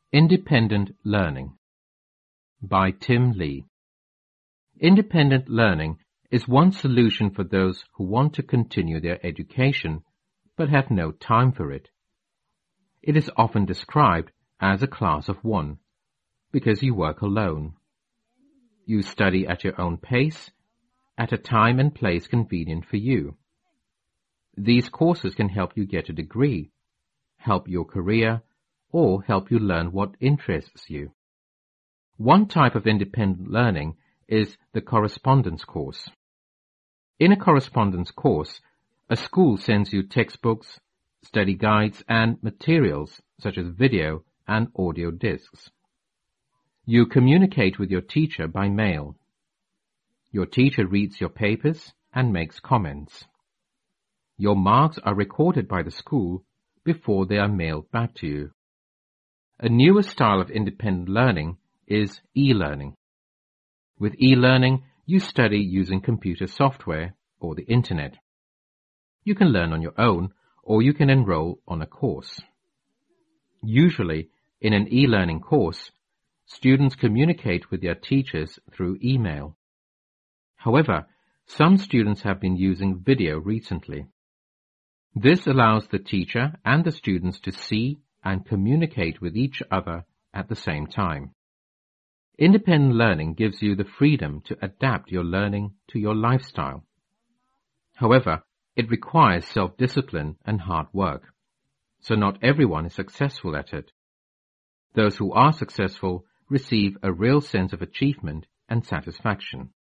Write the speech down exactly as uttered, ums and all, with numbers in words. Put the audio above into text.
Independent Learning by Tim Lee. Independent learning is one solution for those who want to continue their education but have no time for it. It is often described as a class of one because you work alone. You study at your own pace, at a time and place convenient for you. These courses can help you get a degree, help your career, or help you learn what interests you. One type of independent learning is the correspondence course. In a correspondence course, a school sends you textbooks, study guides, and materials such as video and audio discs. You communicate with your teacher by mail. Your teacher reads your papers and makes comments. Your marks are recorded by the school before they are mailed back to you. A newer style of independent learning is e-learning. With e-learning, you study using computer software or the internet. You can learn on your own, or you can enroll on a course. Usually, in an e-learning course, students communicate with their teachers through email. However, some students have been using video recently. This allows the teacher and the students to see and communicate with each other at the same time. Independent learning gives you the freedom to adapt your learning to your lifestyle. However, it requires self-discipline and hard work, so not everyone is successful at it. Those who are successful receive a real sense of achievement and satisfaction.